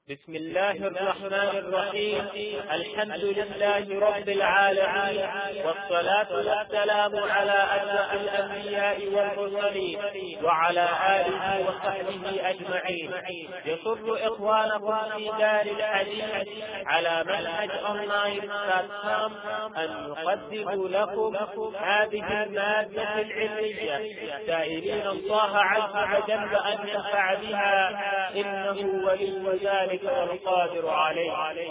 بسم الله الرحمن الرحيم. الحمد لله رب العالمين، والصلاة والسلام على أشرف الأنبياء والمرسلين وعلى آله وصحبه أجمعين. يسر إخوانكم في دار الحديث على منهج online.com أن نقدم لكم هذه المادة العلمية، سائلين الله عز وجل أن ينفع بها، إنه ولي ذلك والقادر عليه.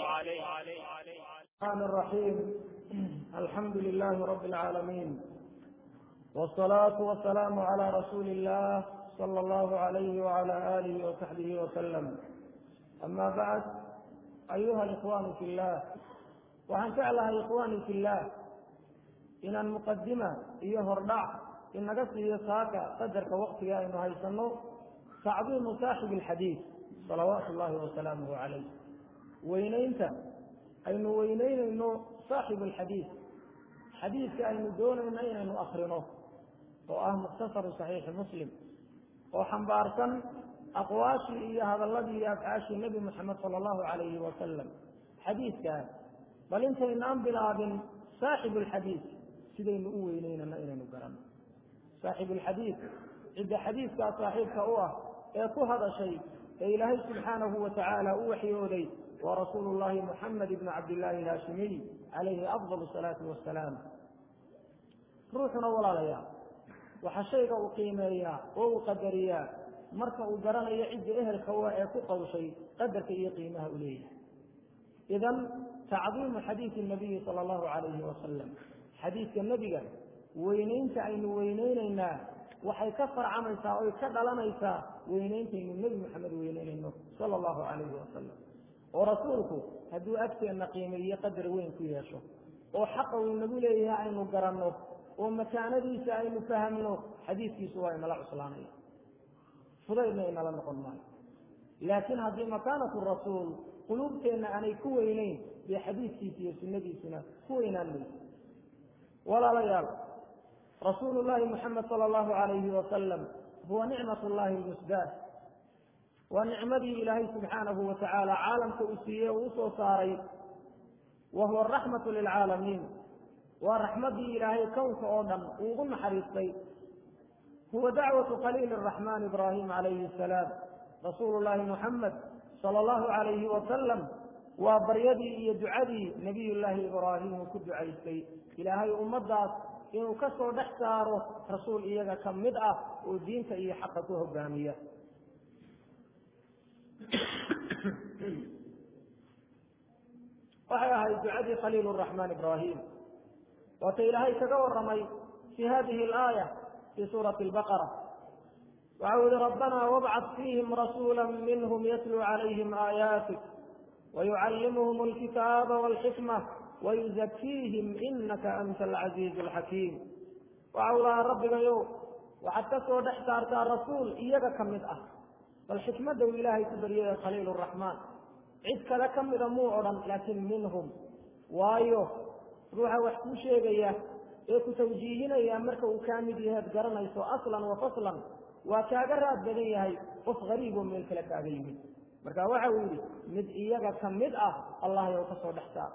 الرحمن الرحيم. الحمد لله رب العالمين، والصلاة والسلام على رسول الله صلى الله عليه وعلى آله وصحبه وسلم. أما بعد، أيها الإخوان في الله، وعن فعلها إخواني في الله، إن المقدمة هردع إن قصي صاك قدرك وقتها إنه هيسنه تعظيم صاحب الحديث صلوات الله وسلامه عليه. وينينت أين وينين إنه صاحب الحديث حديث كأن دون إنه أخرنه مختصر صحيح مسلم وحنبارسا أقواشي هذا الذي يفعاشي النبي محمد صلى الله عليه وسلم حديث كان، بل انت إنام بلاد صاحب الحديث سيدين وينين إنه قرن صاحب الحديث إذا حديث كصاحبك يكون هذا شيء إلهي سبحانه وتعالى أوحي ورسول الله محمد بن عبد الله الهاشمي عليه أفضل الصلاة والسلام. روحنا ولا ليا وحشيك وقيميا وقدريا مركا وقرنا يعد إهل كواء كقو شيء قدرك يقيمها إليه. إذن تعظيم حديث النبي صلى الله عليه وسلم، حديث النبي وينين تعين وينيننا waxay ka farcamaysaa oo ka dhalanaysaa weynaynta nabi maxamed weynayno sallallahu alayhi wa sallam. oo rasuulku haduu agteena qiimeeyo qadar weyn ku yeesho oo xaq uu nagu leeyahay aynu garanno oo makaanadiisa aynu fahamno, xadiiskiisu waa inala cuslaanay fudaydna inala noqon maayo. laakiin haddii makaanatu rasuul quluubteena aanay ku weynayn bi xadiiskiisa iyo sunnadiisuna ku weynaan mayso. walaalayaal, رسول الله محمد صلى الله عليه وسلم هو نعمة الله المسداة، ونعمته إلهي سبحانه وتعالى عالم كأسيه وصوصاري، وهو الرحمة للعالمين، ورحمته إلهي كون كأودم وغن حريصي. هو دعوة خليل الرحمن إبراهيم عليه السلام. رسول الله محمد صلى الله عليه وسلم وبريدي يدعدي نبي الله إبراهيم كدعيسي إلهي أمضى inuu ka soo dhex saaro rasuul iyaga ka mid ah oo diinta iyo xaqa ku hogaamiya. waxay ahayd ducadii khaliil الرحمن إبراهيم waata ilaahay kaga waramay fi hadihi الآية fi suuraة البقرة. waxau yihi ربنا وابعث فيهم رسولا منهم يتلو عليهم آياتك ويعلمهم الكتاب والحكمة ويزكيهم إنك أنت العزيز الحكيم. وعولا ربك يوم وحتى سود احتارت الرسول إياك كمدأة فالحكمة دو إلهي تبريه خليل الرحمن عدك لكم رموعا لكن منهم وايو روح وحكو شيئا إيكو توجيهنا يا مركا وكامل يهد قرنيسو أصلا وفصلا وكاقرات بنيه قف غريب من الكلك أغيمي مركا وحاولي مد إياك كمدأة الله يوتصو دحتار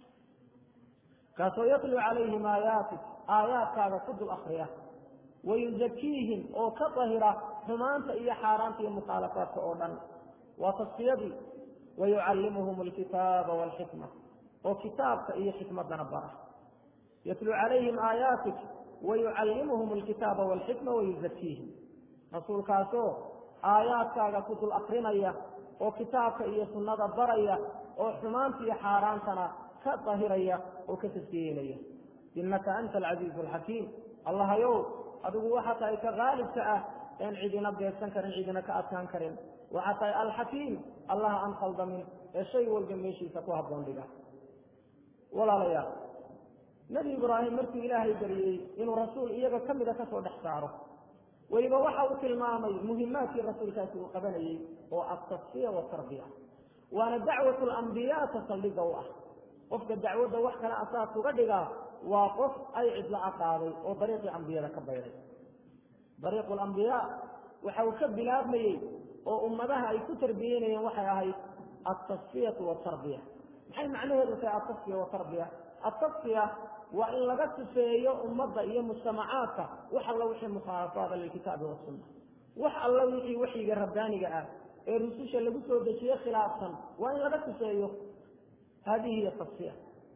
كاسو يطلع عليهم آياتك كذا كد الأخرية ويزكيهم أو كطهرة حمانت إيا حارانت مخالفات أولا وتصفيدي ويعلمهم الكتاب والحكمة وكتاب إيا حكمة نبرة. يتلو عليهم آياتك ويعلمهم الكتاب والحكمة ويزكيهم. رسول كاسو آيات كذا كد الأخرية وكتاب إيا سنة برية وحمانت إيا حارانتنا كطهرية وكتسكينية. إنك أنت العزيز الحكيم. الله يوم أدو حتى كغالب ساعة إن عيدنا بيستن كرن عيدنا كأتان كرن وحتى الحكيم الله أنقل ضمن الشيء والجميشي سكوها بوندقة. ولا ليا نبي إبراهيم مرتي إلهي بريئي إنه رسول إياك كم إذا كسر دحساره وإذا وحاو كلمامي مهمات الرسول كاسو قبلي هو التصفية والتربية. وأنا دعوة الأنبياء تصلي قوة قفك الدعوة وحكنا أساس غدقا وقف أي عدل أقاري وطريق الأنبياء كبيري. طريق الأنبياء وحاو كبلاد مي وأمدها أي كتر بيني وحياهي التصفية والتربية. maxay macnaheedu tahay التصفية والتربية؟ التصفية waa in laga sifeeyo ummadda iyo mujtamacaadka wax alla wixii mukhaalafaada lilkitaabi wasunna, wax alla wixii waxyiga rabbaaniga ah ee rususha lagu soo dejiyey khilaafsan waa in laga sifeeyo. hadihi hiya tasfiya.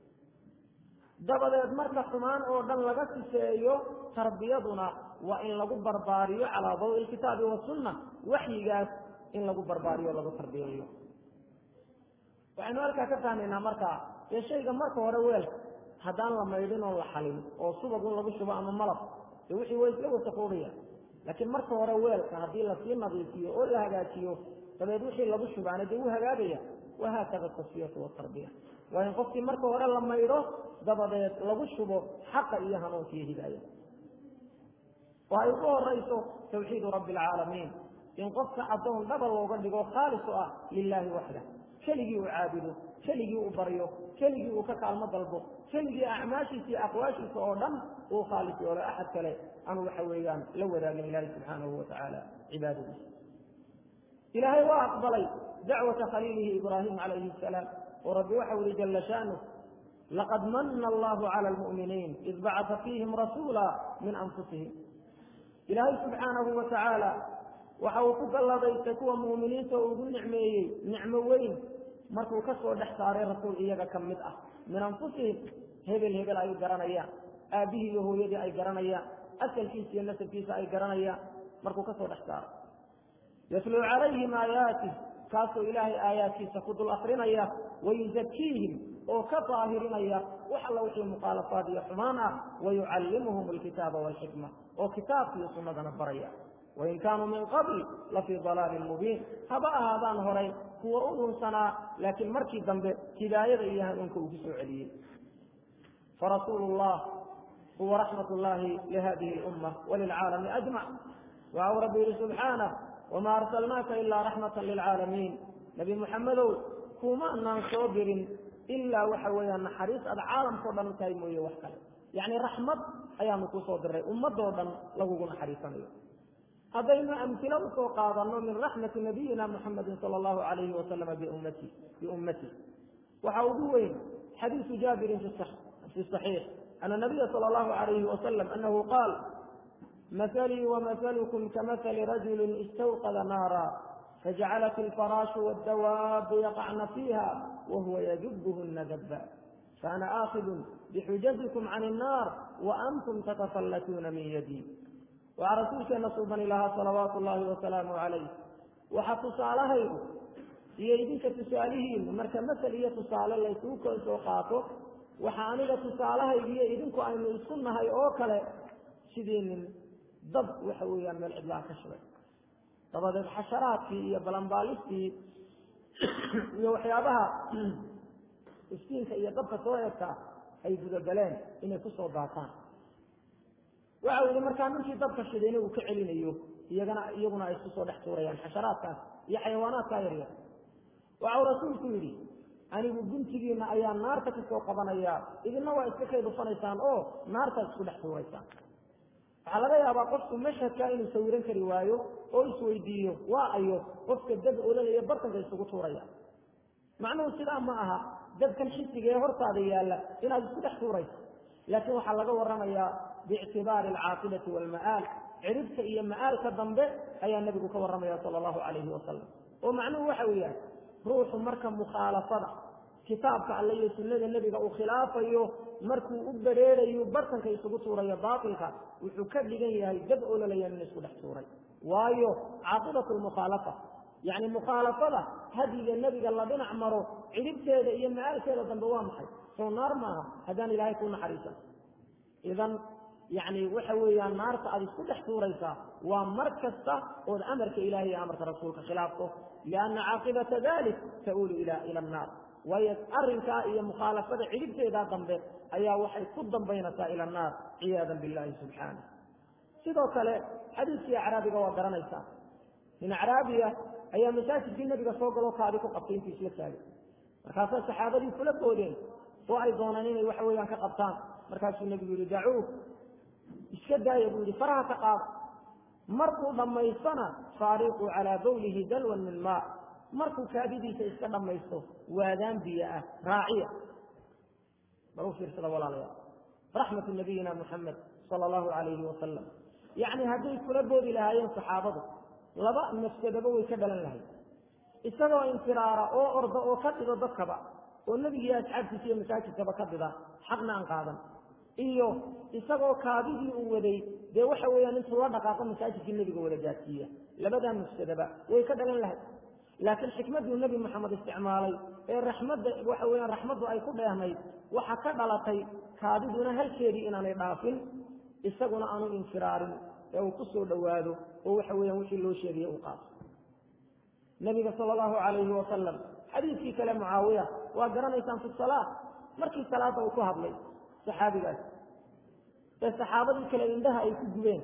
dabadeed marka xumaan oo dhan laga sifeeyo, tarbiyaduna waa in lagu barbaariyo calaa dawi alkitaabi wasunna, waxyigaas in lagu barbaariyo lagu tarbiyeeyo. waxaynu halkaa ka fahmaynaa markaa ee shayga marka hore weelka haddaan la maydhin oo la xalin oo subag in lagu shubo ama malab dee wixii way isla wasaqoobaya. laakiin marka hore weelka haddii lasii nadiifiyo oo la hagaajiyo dabeed wixii lagu shubaana dee wuu hagaagaya. wahaakada tasfiyatu watarbiya, waa in qofkii marka hore la maydho dabadeed lagu shubo xaqa iyo hanuunka iyo hidaaya. oo ay ugu horayso tawxiidu rabbi alcaalamiin, in qofka addoon dhaba looga dhigo khaalis u ah lilaahi waxdah, keligii uu caabudo, keligii uu baryo, keligii uu ka kaalmo dalbo, keligii acmaashiisa iyo aqwaashiisa oo dhan uu khaalis yoolo, axad kale aanu waxa weeyaan la wadaagin ilaahi subxaanahu watacaala cibaadadiisa. ilaahay waa aqbalay dacwata khaliilihi ibraahim calayhi asalaam, oo rabbi waxa uri jala shaanuh laqad mana allahu cala almu'miniin id bacata fiihim rasuula min anfusihim. ilaahay subxaanahu watacaala waxa uu ku galladaystay kuwa mu'miniinta oo ugu nicmeeyey nicmo weyn markuu ka soo dhex saaray rasuul iyaga ka mid ah min anfusihim, hebel hebel ay garanayaan, aabbihii iyo hooyadii ay garanayaan, asalkiisa iyo nasabkiisa ay garanayaan, markuu ka soo dhex saaray. yatluu calayhim aayaatih, kaasoo ilaahay aayaadkiisa ku dul akrinaya, wayuzakiihim oo ka daahirinaya wax alla wixii mukhaalafaad iyo xumaan ah, wayucallimuhum alkitaaba waalxikma, oo kitaabka iyo sunnadana baraya. wain kaanuu min qabl lafii dalaalin mubiin, haba ahaadaan horay kuwa u dhunsanaa, laakiin markii dambe hidaayada iyo hanuunka uu ku soo celiyey. farasuulu llah huwa raxmat llahi lihadihi lumma walilcaalami ajmac. waxau rabbi yihi subxaanah wamaa arsalnaaka ilaa raxmatan lilcaalamiin, nebi muxamedow kumaanaan soo dirin ilaa waxa weeyaan naxariis aad caalamkao dhan u tahay mooye wax kale. yacni raxmad ayaanu ku soo diray ummadoo dhan lagugu naxariisanayo. haddaynu amhilo usoo qaadano min raxmati nabiyina muxamedin sala allahu alayhi wasalama biummati, waxa ugu weyn xadiisu jaabirin fi saxiix ana nabiya sala allahu alayhi wasalam anahu qaal mahalii wamahalukum kamahali rajulin istawqada naara fajacalat alfaraashu waddawaabu yaqacna fiiha wahuwa yajubuhuna dabba faana aakidun bixujazikum can innaar waantum tatafallatuuna min yadii. waxaa rasuulkeena suubani lahaa salawaatu ullaahi wasalaamu calayh, waxa tusaalahaydu iyo idinka tusaalihiinu marka masal iyo tusaale laysugu kala soo qaato, waxa aniga tusaalahaydu iyo idinku aynu isku nahay oo kale sidii nin dab waxa weeyaan meel cidlaa ka shubay, dabadeed xasharaadkii iyo balanbaalistii iyo waxyaabaha iftiinka iyo dabka soo egta ay gudagaleen inay kusoo daataan. waxa yihi markaa ninkii dabka shidayna uu ka celinayo, iyaguna ay isku soo dhex tuurayaan xasharaadkaas iyo xayawaanaadkaa yaryar. waxau rasuulku yidhi anigu guntigiina ayaa naarta kasoo qabanaya, idina waa iska kay dhufanaysaan oo naartaad isku dhex tuuraysaan. waxaa laga yaabaa qofku mashhadkaa inuu sawiran kari waayo oo isweydiiyo waa ayo qofka dad ololaya bartanka isugu tuuraya. macnuhu sidaa ma aha dadkan xisiga ee hortaada yaalla inaad isku dhex tuurayso, laakiin waxaa laga waramayaa biictibaari alcaaqibati waalma'aal, ciribta iyo ma'aalka dambe ayaa nebigu ka warramaya sala allahu calayhi wasalam. oo macnuhu waxa uu yahay ruuxu marka mukhaalafada kitaabka alle iyo sunnada nebiga uu khilaafayo, markuu u badrheerayo bartanka isugu tuurayo baatilka, wuxuu ka dhigan yahay dad ololaya in isku dhex tuuray. waayo caaqibatu lmukhaalafa, yacni mukhaalafada hadyiga nebiga la dhinac maro ciribteeda iyo ma'aalkeeda dambe waa maxay? soo naar maaha haddaan ilaahay ku naxariisan. idan yacni waxa weeyaan naarta aad isku dhex tuuraysaa waa mar kasta ood amarka ilahay iyo amarka rasuulka khilaafto, lianna caaqibata dalik ta'uulu ila annaar. waayo arrinkaa iyo mukhaalafada ciribteedaa dambe ayaa waxay ku dambaynaysaa ila annaar ciyaadan billahi subxaanah. sidoo kale xadiiskii acraabiga waa garanaysaa, nin acraabiya ayaa masaajidkii nebiga soo galoo kaadi ku qabtay intii isla taagay, markaasaa saxaabadii kula boodeen oo ay doonaan inay waxa weeyaan ka qabtaan. markaasuu nebigu yihi dacuuh, iska daaya buu yihi, faraha ka qaada. markuu dhammaystana faariquu calaa bawlihi dalwan min maa, markuu kaadidiisa iska dhamaysto waadaan biyo ah raaciya bal fiirsada walaalayaal raxmatu nabiyina muxamed sala allahu calayhi wasalam yacni hadday kula boodi lahaayeen saxaabadu laba mafsadaba way ka dhalan lahayd isagoo infiraara oo orda oo ka dhido dadkaba oo nebigii asxaabtiisa iyo masaajidkaba ka dhida xaqna aan qaadan iyo isagoo kaadidii uu waday dee waxa weeyaan intuu la dhaqaaqo masaajidkii nebiga wada gaadsiiya labadaa mafsadaba way ka dhalan lahayd laakiin xikmadduu nebi moxamed isticmaalay ee raxmadda waxa weeyaan raxmaddu ay ku dheehnayd waxa ka dhalatay kaadiduna halkeedii inaanay dhaafin isaguna aanu infiraarin ee uu ku soo dhowaado oo waxa weeyaan wixii loo sheegaya uu qaato nabiga sala allahu calayhi wasalam xadiidkii kale mucaawiya waa garanaysaan fi salaa markii salaada uu ku hadlay saxaabigaas ee saxaabadii kale indhaha ay ku gubeen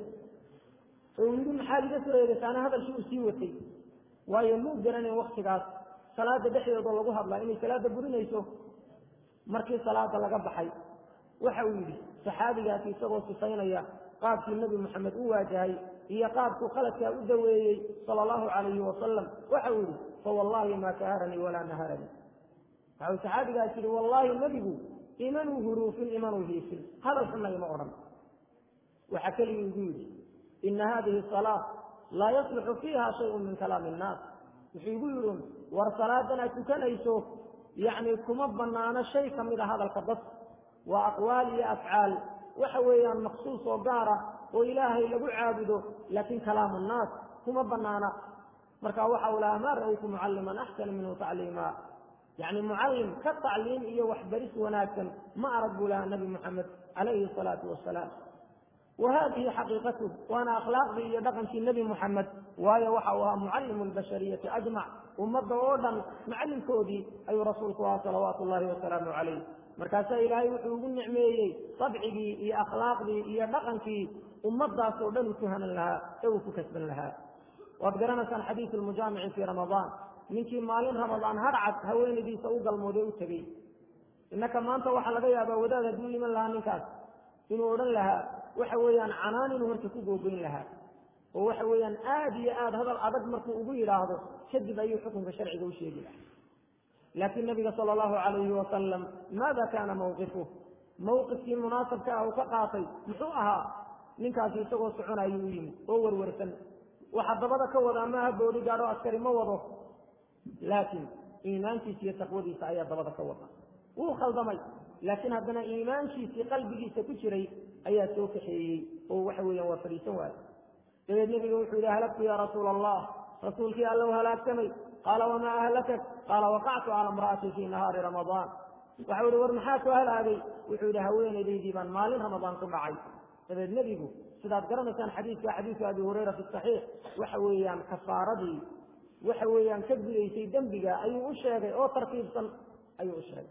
oo yidhi maxaad iga soo eegaysaana hadalkii uu sii watay waayo muu garanayn waktigaas salaada dhexdeeda lagu hadlaa inay salaada burinayso markii salaada laga baxay waxa uu yidhi saxaabigaasi isagoo sifaynaya qaabkii nebi moxamed u waajahay iyo qaabkuu qaladkaa u daweeyey sala allahu calayhi wasalam waxa uu yidhi fawallahi maa kaharanii walaa naharanii waxa uu saxaabigaas yidhi wallaahi nebigu imanuu huruufin imanuu hiifin hadal xunna ima odhan waxa keligii igu yidhi ina hadihi salaa laa yaslixu fiiha shayun min kalaami innaas wuxuu igu yidhi war salaadan aad tukanayso yacni kuma banaano shay ka mid a hadalka dad waa aqwaal iyo afcaal waxa weeyaan maqsuus oo gaar ah oo ilaahay lagu caabudo laakiin kalaamu nnaas kuma banaana marka waxa uu lahaa maa ra'aytu mucalliman axsana minhu tacliima yacni mucallim ka tacliim iyo waxbaris wanaagsan ma arag buu lahaa nabi moxamed calayhi asalaatu wasalaam وهذه حقيقته وأنا أخلاق بي يدقن في النبي محمد وهي وحوها معلم البشرية أجمع ومضى أولا معلم كودي أي رسولك صلوات الله وسلامه عليه مركز إلهي وحوق النعمية طبعي إي أخلاق بي يدقن في ومضى سودان كهنا لها أو كسبا لها وأبقرنا كان حديث المجامع في رمضان منك مالين رمضان هرعت هوين دي سوق الموديو تبي إنك ما أنت وحلقيا أبا ودادة دولي من لها نكاس إنه أولا لها waxa weeyaan canaan inuu marka ku googoyn lahaa oo waxa weeyaan aad iyo aad hadal adag markuu ugu yidhaahdo kadib ayuu xukunka sharciga u sheegi lahaa laakiin nabiga sala allahu calayhi wasalam maada kaana mawqifuh mawqifkii munaasabka ah uu ka qaatay muxuu ahaa ninkaasi isagoo soconayuu u yimid oo warwarsan waxa dabada ka wadaa maaha boodi gaadho askari ma wado laakiin iimaankiisa iyo taqwadiisa ayaa dabada ka wada wuu khaldamay laakiin haddana iimaankiisii qalbigiisa ku jiray ayaa soo kaxeeyey oo waxa weeyaan waa fadhiisan waaye dabeed nebiga wuxuu yidhi halagtu yaa rasuula allah rasuulkii allow halaagsamay qaala wamaa ahlakak qaala waqactu cala imra'ati fii nahaari ramadaan waxau yihi war maxaa ku halaagay wuxuu yidhi haweenaydaydii baan maalin ramadaan ku dhacay dabeed nebigu sidaad garanaysaan xadiidka xadiidka abi hurayra fi saxiix waxa weeyaan kafaaradii waxa weeyaan ka gudaysay dembiga ayuu u sheegay oo tartiibsan ayuu u sheegay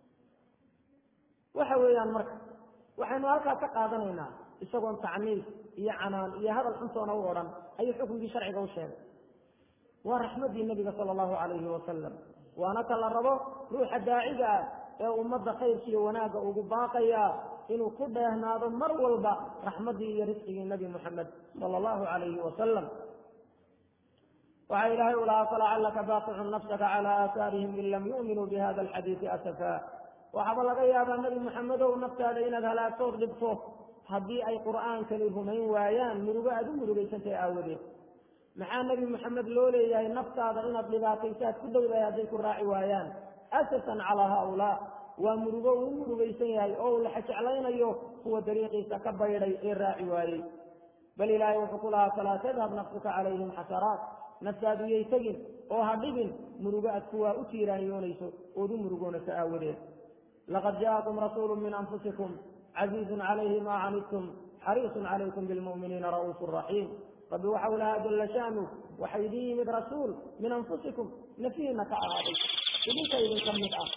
waxa weeyaan marka waxaynu halkaa ka qaadanaynaa isagoon tacniif iyo canaan iyo hadal xuntoona u odhan ayuu xukunkii sharciga u sheegay waa raxmaddii nebiga sala allahu calayhi wasalam waana ta la rabo ruuxa daaciga ah ee ummadda khayrkiiyo wanaagga ugu baaqayaa inuu ku dheehnaado mar walba raxmaddii iyo risqigii nebi moxamed sala allahu calayhi wasalam waxaa ilaahay u lahaa falacallaka baaqicun nafsaka calaa aahaarihim in lam yu'minuu bihada alxadiidi asafaa waxaaba laga yaabaa nebi moxamedow naftaada inaad halaagtood dhibto haddii ay qur'aankani rumayn waayaan murugo aad u murugaysantahay aawadeed maxaa nebi moxamed loo leeyahay naftaada inaad dhibaataysaad ku dhowdahay hadday ku raaci waayaan asasan calaa haaulaa waa murugo uu murugaysan yahay oo uu laxa jeclaynayo kuwa dariiqiisa ka baydhay ee raaci waayey bal ilaahay wuxuu ku lahaa falaa tadhab nafsuka calayhim xasaraat naftaadu yay tegin oo ha dhibin murugo aad kuwaa u tiiraanyoonayso ood u murugoonayso aawadeed laqad jaakum rasuulu min anfusikum casiizun calayhi maa canidtum xariisun calaykum bilmu'miniina ra'uufu raxiim rabbi waxau lahaa jalla shaanu waxa idin yimid rasuul min anfusikum nafihiina ka ahaaday idinka idinka mid ah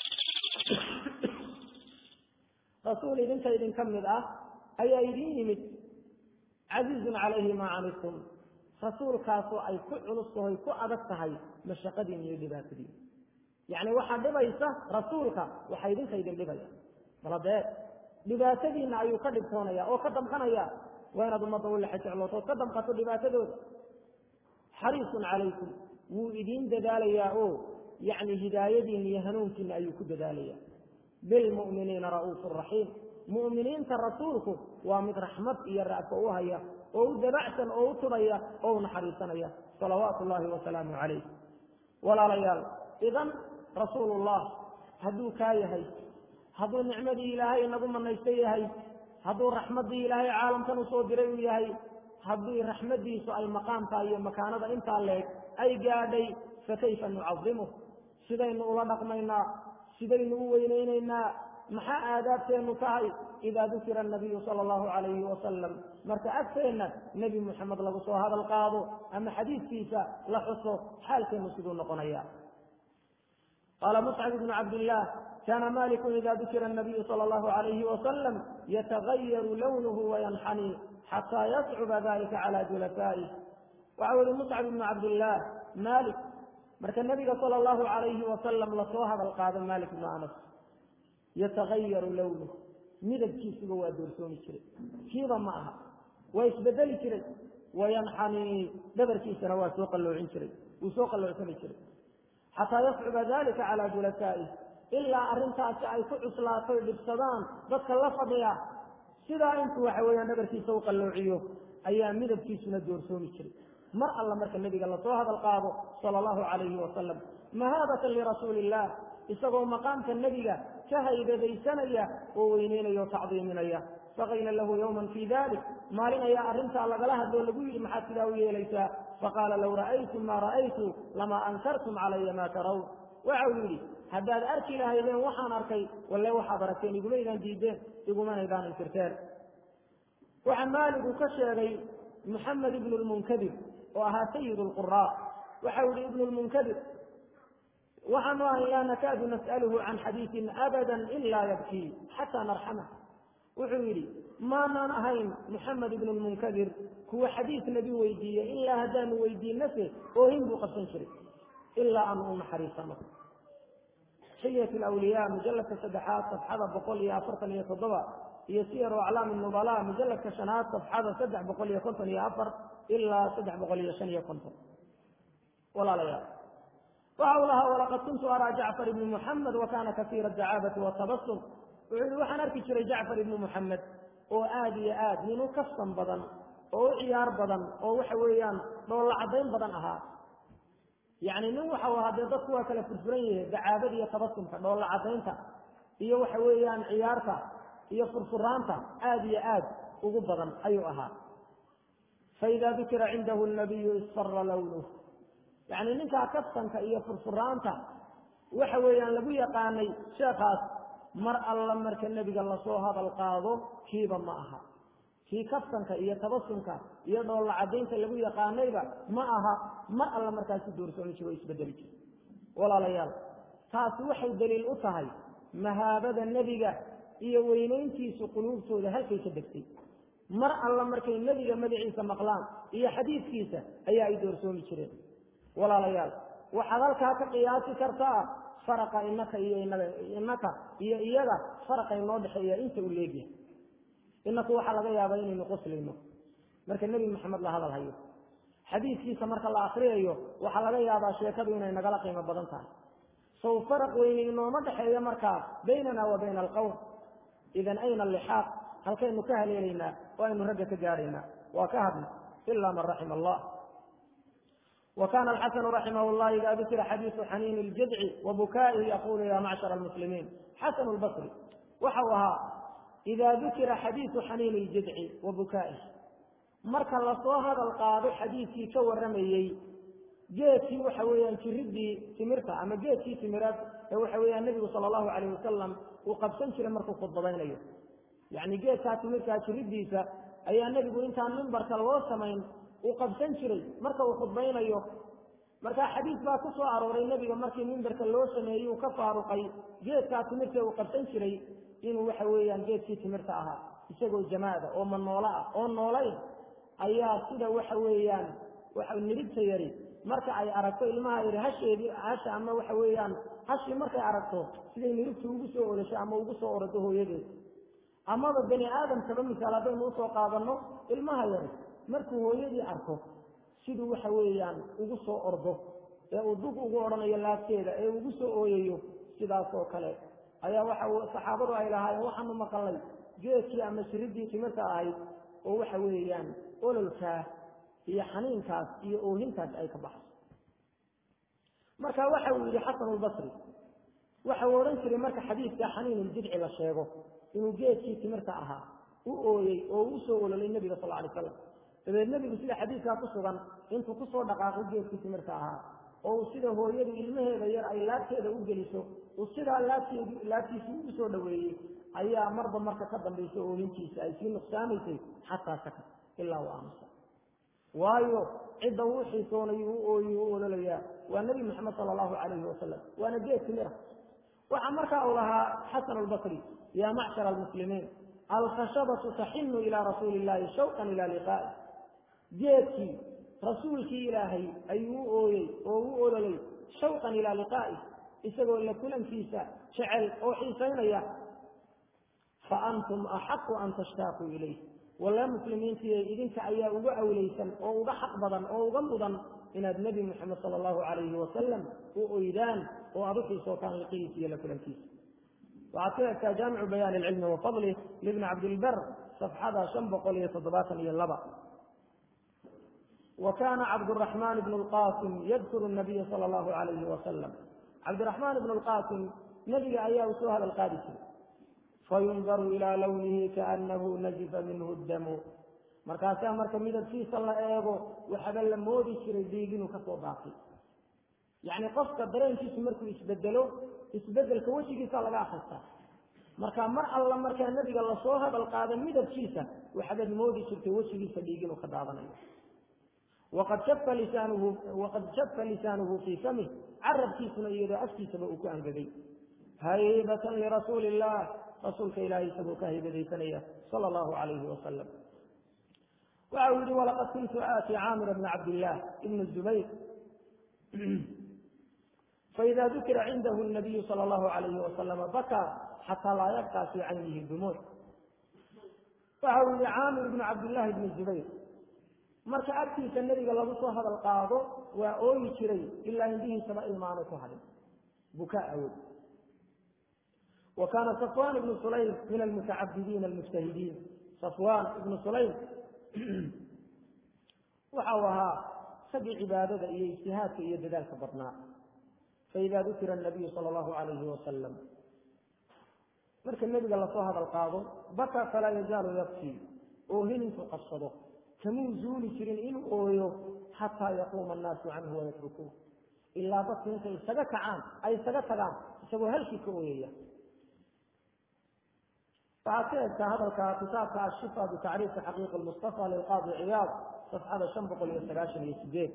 rasuul idinka idinka mid ah ayaa idin yimid casiizun calayhi maa canidtum rasuulkaasoo ay ku culus tahay ku adag tahay mashaqadiin iyo dhibaatadiin yacni waxaa dhibaysa rasuulka waxa idinka idin dhibaya baladeed dhibaatadiina ayuu ka dhibtoonaya oo ka damqanaya waa inaad ummadda u lexa jeclooto ood ka damqato dhibaatadooda xariisun calaykum وإذين دداليا أو يعني هدايتين يهنونكن أيكو دداليا بالمؤمنين رؤوف رحيم مؤمنين ترسولكم ومن رحمة يرأفوها أو دبعسا أو طريا أو نحريسنا صلوات الله وسلامه عليه ولا ليال إذن رسول الله هدو كايهي هدو نعمة إلهي نظم من يستيهي هدو رحمة إلهي عالم تنصو دريويهي هدو رحمة سؤال مقام تاي مكانة انت عليك أي قادي فكيف نعظمه سيدين أولا نقمينا سيدين أوينينينا محا آدابتين تاي إذا ذكر النبي صلى الله عليه وسلم مرتأكتين نبي محمد لغصو هذا القاضي أما حديث فيسا لحصه حال كمسدون نقنيا قال مصعب بن عبد الله كان مالك إذا ذكر النبي صلى الله عليه وسلم يتغير لونه وينحني حتى يصعب ذلك على جلسائه وعود مصعب بن عبد الله مالك مركا النبي صلى الله عليه وسلم لصو هذا القاضي مالك بن أنس يتغير لونه مدد كيس هو دورسوني كري كيضا معها ويسبدل كري وينحني دبر كيس نواس سوق اللوعين كري وسوق اللوعين كري حتى يصعب ذلك على جلسائه إلا أرنتاس أي كعسلاطي بالصدان ذاتك اللفظية سيدا انتو وحويا دبر كيس سوق اللوعيه أيام مدد كيس ندورسوني كري مر الله مرك النبي قال الله هذا القاضي صلى الله عليه وسلم مهابة لرسول الله إسقوا مقام النبي كهيب ذي سنية ووينين وتعظيمين فقيل له يوما في ذلك ما لنا يا أرنت على قلها دول قوي محاتي داوية ليس فقال لو رأيتم ما رأيت لما أنكرتم علي ما ترون وعولي هداد أركي لها إذن وحان أركي ولا وحضرتين يقول إذن جيدين يقول ما إذن الكرتار وعن مالك كشيغي محمد بن المنكدر وها سيد القراء وحول ابن المنكدر وعن لا نكاد نسأله عن حديث أبدا إلا يبكي حتى نرحمه وحولي ما نهين محمد بن المنكدر هو حديث نبي ويدي إلا هدان ويدي نفسه وهم بقصن شرك إلا أن أم حريصنا حية الأولياء مجلة السدحات صفحة بقول يا فرطن يتضوى يسير أعلام النبلاء مجلة كشنات صفحة سدح بقول يكنتن يا أفر إلا سدح بقول يشن يكنتن ولا لا وحولها ولقد كنت أرى جعفر بن محمد وكان كثير الدعابة والتبصم وحن أركي شري جعفر بن محمد وآدي آد منو كفصا بدن وعيار بدن وحويان والله عضين بدن أها يعني نوحوا هذا ضكوا كلا فرفريه دعابة يتبصم والله عضينتا هي وحويان عيارتا هي فرفرانتا آدي آد وقبضا أيها فإذا ذكر عنده النبي اصفر لونه يعني نكا كفصنك إيا فرفرانتا وحويان لبو يقاني شيخاس مر الله مرك النبي قال الله هذا القاضو كيبا معها في كفصنك إيا تبصنك إيا دول عدينك لبو يقاني معها مر الله مركز الدور سوني شوي يسبدلك ولا ليال تاس وحي دليل أطهي مهابة النبي إيا وينين كيسو قلوب سودة هل كيس الدكتي مر الله مرك النبي مدعيسا مقلان إيا حديث كيسا أيا يدور سوني شرين ولا ليال وحضرك قياسي كرتا فرق إنك إياك فرق النوضح إيا إنت وليجي إنك وحلق يا بيني نقصل إنه مرك النبي محمد الله هذا الهيو حديث كيسا مرك الله أخريه أيوه وحلق يا باشي كبيرنا إنك لقيمة بدنتها سو فرق وين إنه مدح إيا مركا بيننا وبين القوم إذن أين اللحاق هل كان نكهل إلينا وأين رجة جارنا وكهبنا إلا من رحم الله وكان الحسن رحمه الله إذا ذكر حديث حنين الجذع وبكائه يقول يا معشر المسلمين حسن البصري وحوها إذا ذكر حديث حنين الجذع وبكائه مركا الله هذا القاضي حديثي كور رميي جيتي وحويا كردي تمرتا أما جيتي تمرات وحويا النبي صلى الله عليه وسلم وقبسنش لمركا خطبين ليه يعني جيتها تمرتا كرديسا أي النبي يقول إنت عن منبر كالوصمين وقبسن شري مركا وخطبين أيوه مركا حديث با كسو أروري النبي ومركا منبر كالوصم أيوه كفارقي جيت كاتمرتا وقبسن شري إنه وحويا جيت في تمرتاها يساقوا الجماعة أو من نولاء أو النولين أيها سيدا وحويا نريد سيري مركا أي أركتو إلمها إلي هشي أما وحويا هشي مركا أركتو سيدا نريد سوقسو ولا شيء أما وقسو أرده يدي أما بني آدم سبب مثال بين وصو قابلنو إلمها يري markuu hooyadii arko siduu waxa weeyaan ugu soo ordo dug ugu oranayo laabteeda ee ugu soo ooyayo sidaas oo kale ayaa waxa saxaabadu ay lahaayeen waxaanu maqalay geedkii ama shiridii timirta ahayd oo waxa weeyaan ololka iyo xaniinkaas iyo oohintaas ay ka baxso marka waxa uu yiri Xasan al-Basri waxa uu oran jiray marka xadiiska xaniin jidci la sheego inuu geedkii timirta ahaa u ooyay oo u soo ololay nabiga sallallahu alayhi wasallam tabeed nabigu sida xadiiska ku sugan intuu ku soo dhaqaaqay geedkii timirta ahaa oo sida hooyadu ilmaheeda yar ay laabteeda u geliso oo sida laabtiisa u soo dhaweeyay ayaa marba marka ka dambeysay oohintiisa ay sii nuqsaamaysay xataa saka ilaa waa amsa waayo cidda uu xiisoonay uu ooyay oo ololaya waa nabi maxamed sallallahu alayhi wasallam waana geed timira waxa marka uu lahaa Xasan al-Basri ya ma'shar al-muslimin al-khashabatu tahinnu ila rasulillahi shawqan ila liqa'i geedkii rasuulkii ilaahay ayuu ooyay oo uu ololay shawqan ila liqa'i isagoo la kulankiisa jecel oo xiisaynaya fa antum ahqqu an tashtaqu ilayhi wala muslimiintii idinka ayaa uga awleysan oo uga xaq badan oo uga mudan inaad nabi maxamed sallallahu alayhi wasallam u ooydaan oo aad u xiisootaan liqiisi la kulankiisa وعطيك جامع بيان العلم وفضله لابن عبد البر صفحة 572 وكان عبد الرحمن بن القاسم يذكر النبي صلى الله عليه وسلم عبد الرحمن بن القاسم نبي أياه سهل القادس فينظر إلى لونه كأنه نجف منه الدم مركاسا مركميدا في صلى ايغو وحبل مودي شريديغين وكسو باقي يعني قفك درين في مركو isbedel ka wajigiisa laga akhristaa marka mar alla marka nabiga la soo hadal qaado midabkiisa waxa moodi jirtay wajigiisa dhiigin ka daadanayo waqad shaffa lisanuhu fi fami arabkiisuna iyada afkiisaba uu ku angagay haybatan li rasuulillah rasuulka ilaahi sabuka haybadaysanaya sallallahu alayhi wa sallam wa'awdi wa laqad kuntu aati Aamir ibn Abdullah ibn Zubayr فإذا ذكر عنده النبي صلى الله عليه وسلم بكى حتى لا يبقى في عينه الدموع فهو عامر بن عبد الله بن الزبير مركا أكتي النبي قال الله هذا القاضي وأوي شري إلا عنده سماء إيمان كهل بكاء أول وكان صفوان بن سليم من المتعبدين المجتهدين صفوان بن سليم وحوها سبع عبادة إيه اجتهاد في يد ذلك بطناء فإذا ذكر النبي صلى الله عليه وسلم مرك النبي قال الله هذا القاضي بكى فلا يزال يبكي أوهن فقصده كمن زول شرين إن أويو حتى يقوم الناس عنه ويتركوه إلا بس ينسى سجك عام أي سجك عام يسوي هالشيء كويه فأعطيت هذا الكتاب الشفاء بتعريف حقيقة المصطفى للقاضي عياض صفحة شنبق والسلاشن يسجد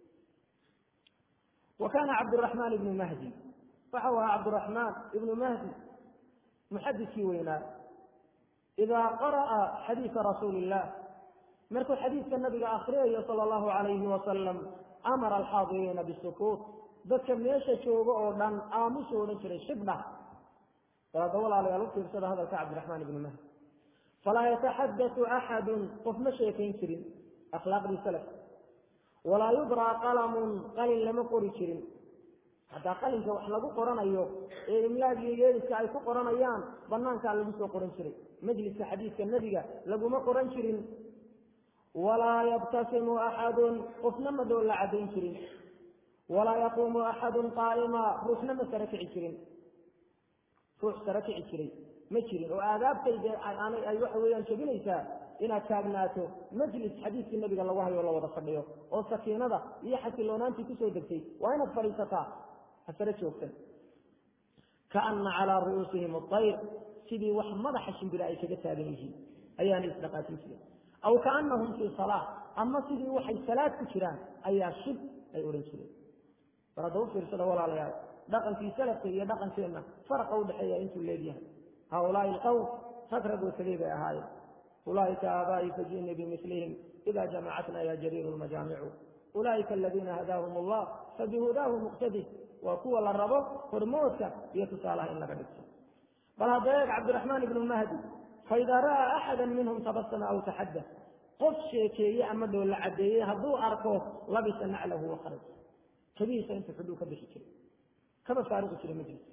وكان عبد الرحمن بن مهدي فهو عبد الرحمن بن مهدي محدث وينا إذا قرأ حديث رسول الله مركو حديث النبي آخره صلى الله عليه وسلم أمر الحاضرين بالسكوت ذكر ليش شوقه لن آمسوا نشر الشبنة فدول على يلوك يرسل هذا عبد الرحمن بن مهدي فلا يتحدث أحد قف مشيكين شرين أخلاق السلف ولا يدرى قلم قلم لم يقرأ شرين حتى قلم كوحلق قرآن أيوه إملاك يجلس كعيك قرآن أيام بنان كان لبسه قرآن شرين مجلس حديث كالنبي لقوا ما قرآن شرين ولا يبتسم أحد قفنا مدول عدين شرين ولا يقوم أحد قائما رسنا مسرك عشرين روح سرك عشرين مشرين وآداب تيجي أنا أيوه ويان شبينيسا إن تابناته مجلس حديث النبي صلى الله عليه وسلم أو سكينة هي حتى لو نانتي تسوي دكتي وين الفريسة حسرت وقتا كأن على رؤوسهم الطير سيدي وحمد حشم برأيك كتابينه أيان إصدقات مسلم أو كأنهم في صلاة أما سيدي وحي صلاة كتران أي شب أي أورنسلين فردوا في رسالة ولا عليها دقن في سلف هي دقن فينا فرقوا بحياة انتم الليليها هؤلاء القوم فاقربوا سليبا يا هاي أولئك آبائي فجئني بمثلهم إذا جمعتنا يا جرير المجامع أولئك الذين هداهم الله فبهداه مقتدي وقوة للربو فرموتك يتصالح إنك بكسر بل هذا عبد الرحمن بن المهدي فإذا رأى أحدا منهم تبسم أو تحدث قف شيكي يعمد ولا عديه هدو أركوه لبس نعله وخرج kabiisa inta xuduu ka bixi jiray kama faaruqi jiray majliska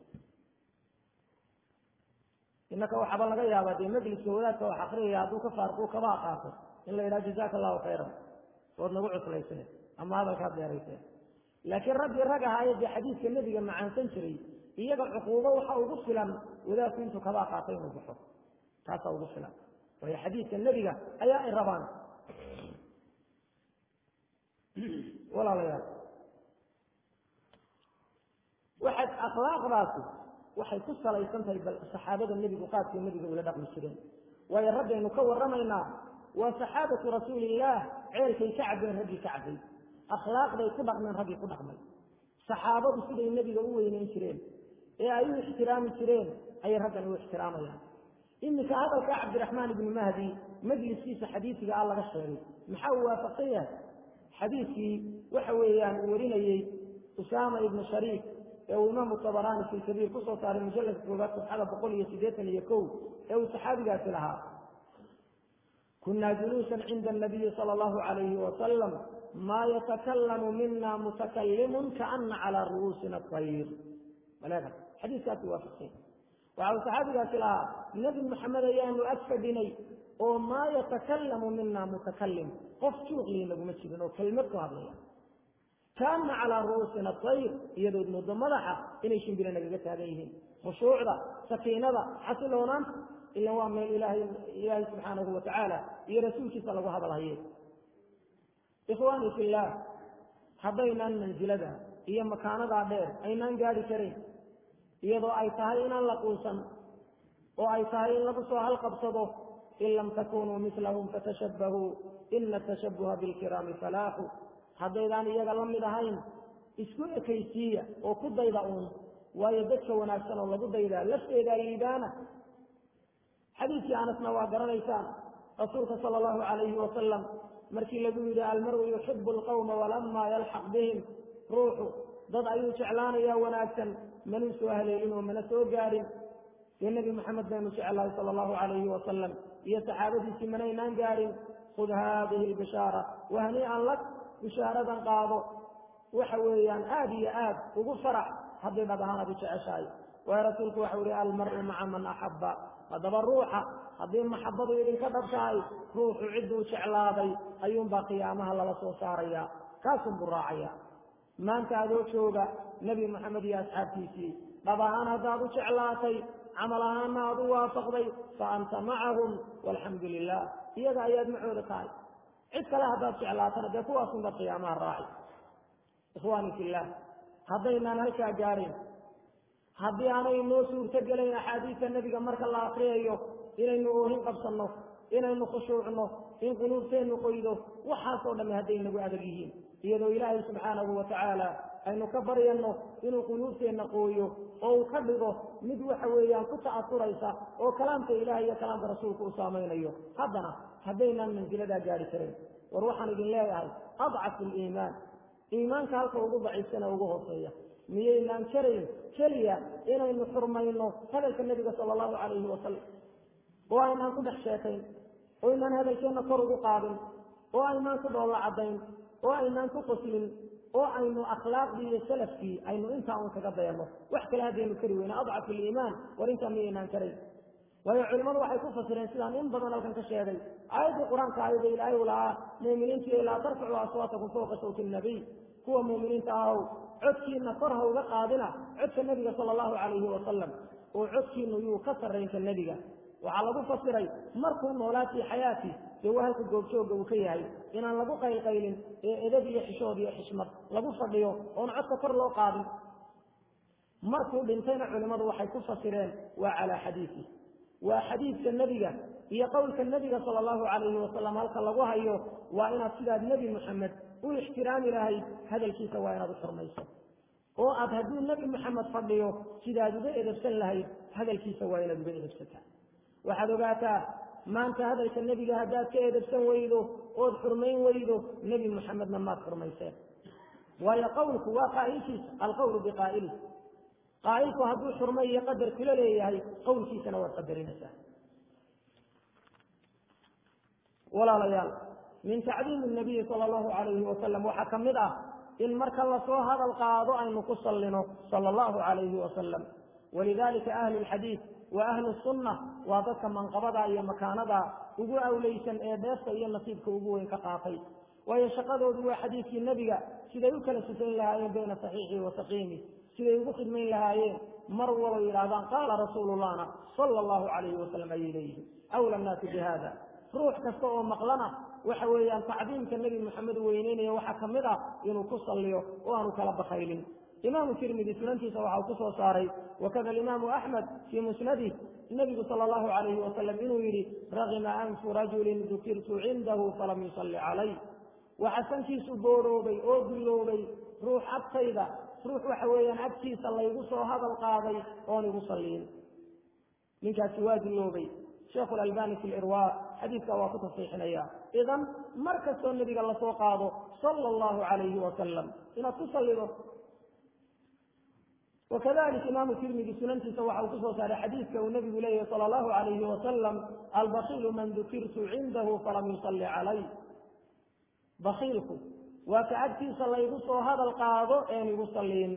innaka waxaba laga yaabaa dee majliska wadaadka wax akriyaya hadduu ka faaruquu kaba aqaato in la yidhaha jazaaka allahu khayran ood nagu cuslaysane ama hadalkaad dheerayseen laakiin raggii rag ahaa ee dee xadiiska nebiga macaansan jiray iyaga cuquubo waxa ugu filan wadaadku intuu kaba aqaatay inuu baxo taasaa ugu filan waayo xadiiska nebiga ayaa ay rabaan walaalayaal waxaad akhlaaqdaasi waxay ku salaysan tahay bal saxaabada nebigu qaadkii nebiga ula dhaqmi jireen waayo raggaynu ka warramaynaa waa saxaabatu rasuulillaah ceelkay ka cabbeen raggii ka cabbay akhlaaqday ku dhaqmeen raggii ku dhaqmay saxaabadu siday nebiga u weyneyn jireen ee ay u ixtiraami jireen ayay raggan u ixtiraamayaan iminka hadalka cabdiraxmaan ibnu mahdi majliskiisa xadiisiga ah laga sheegay maxaa uu waafaqsan yahay xadiiskii waxa weeyaan uu warinayey usaama ibnu shariik ee uu imaamu tabaraani fi kabiir kusoo saaray mujalladka koobaad sabxada 181 ee uu saxaabigaasi lahaa kunaa juluusan cinda anabiyi sala allahu calayhi wasalam maa yatakalamu mina mutakallimun kaana calaa ru'uusina atayr malaga xadiiskaasi waafaqsan waxa uu saxaabigaasi lahaa nebi maxamed ayaanu ag fadhinay oo maa yatakalamu mina mutakallim qof juuqlii naguma jirin oo kelmad ku hadlaya kaana calaa ru'uusina atayr iyadood muddo madaxa inay shimbira nagaga taagan yihiin khushuucda sakiinada xasiloonaanta ila waa meel ilaahay subxaanahu watacaala iyo rasuulkiisa lagu hadalhaye ikhwaani fillaah haddaynaan mansilada iyo makaanadaa dheer aynaan gaadhi karayn iyadoo ay tahay inaan la quusan oo ay tahay in lagu soo halqabsado in lam takunuu mislahum fatashabbahuu ina atashabbuha bilkiraami falaaxu haddaydaan iyaga la mid ahayn isku ekaysiiya oo ku dayda uun waayo dadka wanaagsan oo lagu daydaa lafteedaa liibaana xadiiskii anasna waa garanaysaan rasuulka sala allahu calayhi wasalam markii lagu yidhi almaru yuxibu alqawma walamaa yalxaq bihim ruuxu dad ayuu jeclaanayaa wanaagsan manuu soo haleelin oo mana soo gaadhin dee nebi maxamed baynu jeclahay sala allahu calayhi wasalam iyo saxaabadiisii manaynaan gaadhin khud haadihi albishaara wahnii'an lak bishaaradan qaado waxa weeyaan aad iyo aad ugu farax haddii dhab ahaan aad u jeceshahay waayo rasuulku waxau yihi almar'u maca man axabba haddaba ruuxa haddii maxabadu idinka dhab tahay ruuxu cidduu jeclaaday ayuunbaa qiyaamaha lala soo saarayaa kaasunbuu raacaya maanta adoo jooga nebi maxamed iyo asxaabtiisii dhab ahaan haddaad u jeclaatay camal ahaanna aad u waafaqday fa anta macahum walxamdu lilah iyaga ayaad macooda tahay cid kale haddaad jeclaatana dee kuwaasunbaad qiyaamaha raaci ikhwaani fillaah haddaynaan halkaa gaadhin haddii aanay noo suurto gelayn axaadiista nebiga marka la akriyayo inaynu oohin qabsanno inaynu khushuucno in quluubteennu qoydo waxaasoo dhamme hadday nagu adag yihiin iyadoo ilaahay subxaanahu watacaala aynu ka baryanno inuu quluubteenna qooyo oo uu ka dhigo mid waxa weeyaan ku ta'asuraysa oo kalaamka ilaah iyo kalaamka rasuulka u saamaynayo haddana haddaynaan mansiladaa gaadhi karin war waxaan idin leeyahay adcafu liimaan iimaanka halka ugu daciifsana ugu hooseeya miyaynaan karayn keliya inaynu xurmayno hadalka nebiga sala allahu calayhi wasalam oo aynaan ku dhex sheekayn oo aynaan hadalkeenna kor ugu qaadin oo aynaan ku dhoolla caddayn oo aynaan ku qoslin oo aynu akhlaaqdii iyo salafkii aynu intaa un kaga dayanno wax kale haddaynu kari weyna adcafu liimaan war intaa miyaynaan karayn waayo culimmadu waxay ku fasireen sidaan in badan halkan ka sheegay aayaddii qur-aanka ayada ilaahay u lahaa muuminiintii laa tarfacuu aswaatakum fawqa sawti nabiy kuwa muuminiinta ahow codkiina kor ha uga qaadina codka nebiga sala allahu calayhi wasalam oo codkiinu yuu ka sarraynka nebiga waxaa lagu fasiray markuu noolaa fii xayaati dee waa halka goobjooga uu ka yahay inaan lagu qaylqaylin ee edab iyo xishood iyo xishmad lagu fadhiyo oon codka kor loo qaadin markuu dhintayna culimmadu waxay ku fasireen waa calaa xadiisi waa xadiidka nebiga iyo qowlka nebiga sala allahu calayhi wasalam halka lagu hayo waa inaad sidaad nebi maxamed u ixtiraami lahayd hadalkiisa waa inaad u xurmayso oo aad hadduu nebi maxamed fadhiyo sidaad uga edabsan lahayd hadalkiisa waa inaad uga edabsataa waxaad ogaataa maanta hadalka nebiga haddaad ka edabsan weydo ood xurmayn weydo nebi maxamedna maad xurmayseen waayo qowlku waa qaa'ilkiisa alqowlu biqaa'ilih qaa'ilku hadduu xurmo iyo qadar kula leeyahay qowlkiisana waad qadarinaysaa walaalayaal min tacdiimi nabiyi sala allahu calayhi wasalam waxaa ka mid ah إن مرك الله سوى هذا القاضي أن نكسلنه صلى الله عليه وسلم. ولذلك أهل الحديث وأهل السنة وذلك من قبض أي مكاندا وقوا أوليسا إيباسا إيا نصيبك وقوا كقاطي ويشقدوا ذو حديث النبي سيدا يكل سفين لهايين بين صحيحه وسقيمه سيدا يبخد من لهايين مروا وإرادان قال رسول الله صلى الله عليه وسلم إليه أولى الناس بهذا روح كسوء مقلنا وحويا تعظيم كالنبي محمد وينين وحكمدا إنه كسليه وأنه كلب خيل إمام الترمذي سننتي سوحه كسو صاري وكذا الإمام أحمد في مسنده النبي صلى الله عليه وسلم إنه يري رغم أنف رجل ذكرت عنده فلم يصلي عليه وحسنتي سبورو بي أوبلو بي روح أبتيدا روح وحويا أبتي صلى يقصوا هذا القاضي وأن يصلين من كاسواد اللوبي شيخ الألباني في الإرواء حديث كواكب صحيحنا إذن مركز النبي قال الله قاضي صلى الله عليه وسلم إن تصلي وكذلك إمام الترمذي سننتي سوحه وقصص على حديث والنبي إليه صلى الله عليه وسلم البخيل من ذكرت عنده فلم يصلي عليه بخيلكم وكأدتي صلى يقصوا هذا القاضي أن يصلين